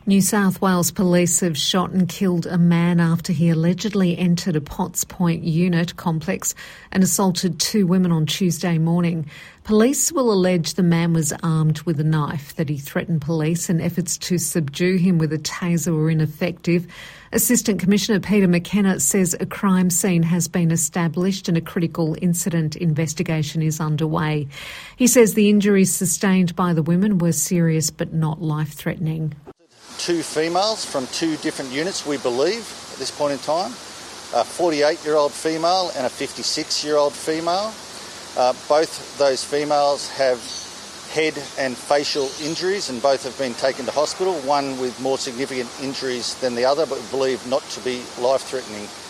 New South Wales police have shot and killed a man after he allegedly entered a Potts Point unit complex and assaulted two women on Tuesday morning. Police will allege the man was armed with a knife, that he threatened police and efforts to subdue him with a taser were ineffective. Assistant Commissioner Peter McKenna says a crime scene has been established and a critical incident investigation is underway. He says the injuries sustained by the women were serious but not life-threatening. Two females from two different units, we believe, at this point in time. A 48-year-old female and a 56-year-old female. Both those females have head and facial injuries and both have been taken to hospital, one with more significant injuries than the other, but we believe not to be life-threatening.